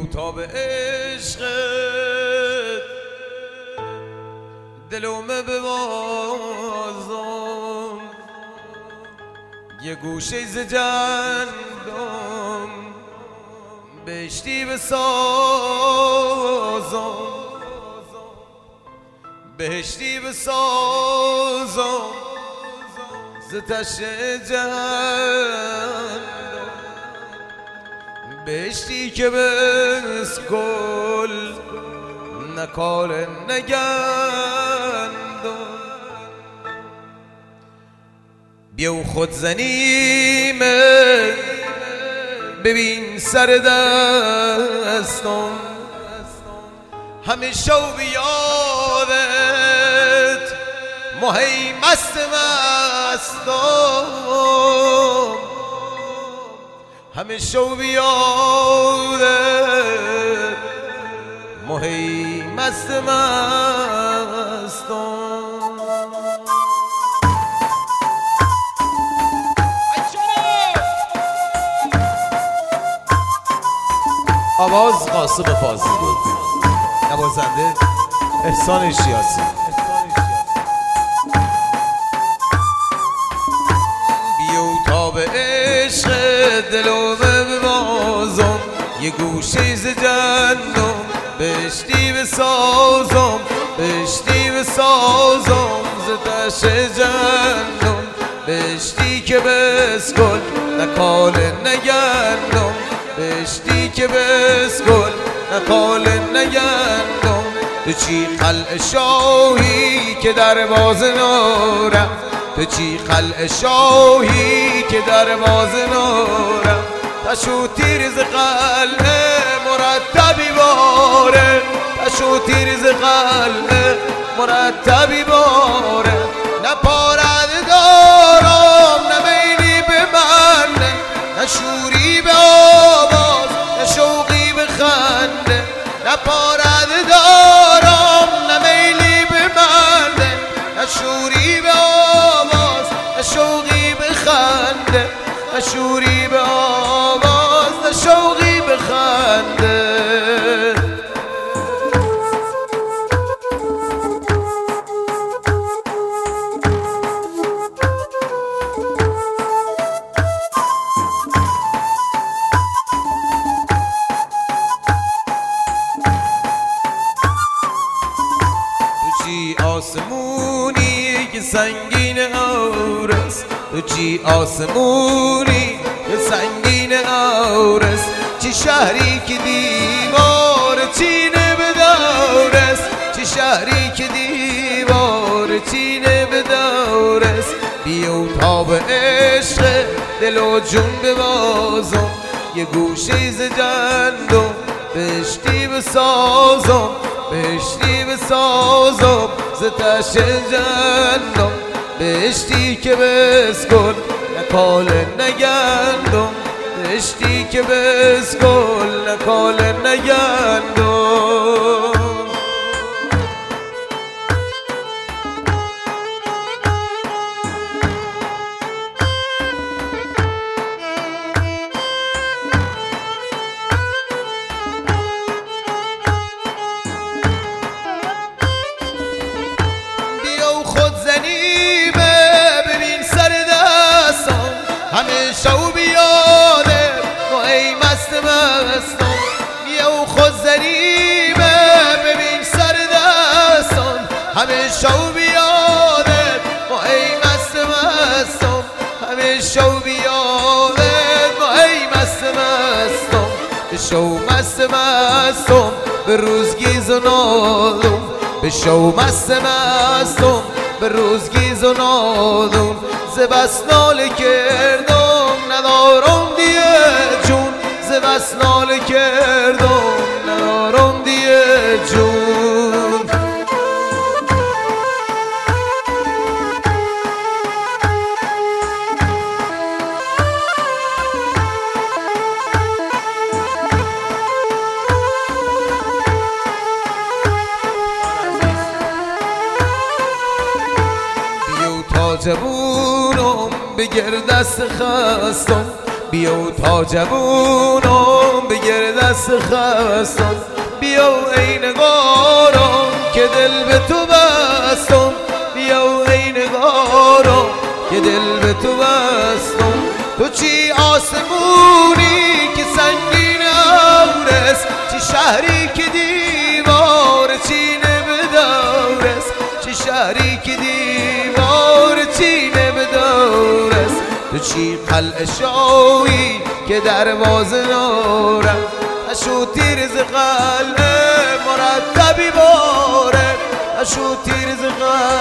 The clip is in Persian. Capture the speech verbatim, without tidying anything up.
تا به عشقت دلومه ببازم، یه گوشه ز جندم بهشتی بسازم، بهشتی بسازم ز تشت جندم، بهشتی که بسکل نکال نگندم. بیا و خود زنیمه ببین سر دستم، همیشه و بیادت مهی مست مستم، همیشه و بیادت مهی مست مستم. آواز قاسم فاضلی بود، نوازنده احسان شیاسی. بیو تا به عشق دلومه ببازم، یه گوشه ز جندم بهشتی بسازم، بهشتی بسازم ز تشت جندم، بهشتی که بسکل نکال نگندم، بهشتی که بسکل نکال نگندم. تو چی خلع شاهی که در باز نارم، تو چی خلع شاهی که در باز نارم، تشو تیر ز قلعه مرتبی باره، تشو تیر ز قلعه مرتبی باره، نه پارد دارم نه میلی به من، نه شوری به آواز نه شوقی به خنده، نه پارد دارم نه میلی به من، نه شوری به آواز نه شوقی به خنده، نه شوری به آواز نه شوقی به خنده. آسمونی که سنگین آرس، تو چی آسمونی که سنگین آرس، چی شهری که دیوار چینه به دارس، چی شهری که دیوار چینه به دارس. بیو تا به عشق دل و جون ببازم، یه گوشه ز جندم بهشتی بسازم، بهشتی بسازم ز تشت جندم، بهشتی که بسکل نکال نگندم، بهشتی که بسکل نکال نگندم. همیشه و بیاده مهی مست مستم، بیا و خود زنیمه ببین سر دستم، همیشه و بیاده مهی مست مستم، همیشه و بیاده مهی مست مستم، بشو مست مستم به روزگیز و نادم، بشو مست مستم به روزگیز و نادم، ز بس ناله کردم ندارم دیگه جون، ز بس ناله کردم ندارم دیگه جون. بیو تا جوونم بگیر دست خستم، بیا تا جوونم بگیر دست خستم بیا ای نگارم که دل به تو بستم بیا ای نگارم که دل به تو بستم تو چی آسمونی که سنگین اورس چی شهری که دیوار چینه بدارس چی شهری که دیوار چینه بدارس تو چی قلعه شایی که دروازه نارم اشو تیر ز قلعه مرتبی باره اشو تیر ز قلعه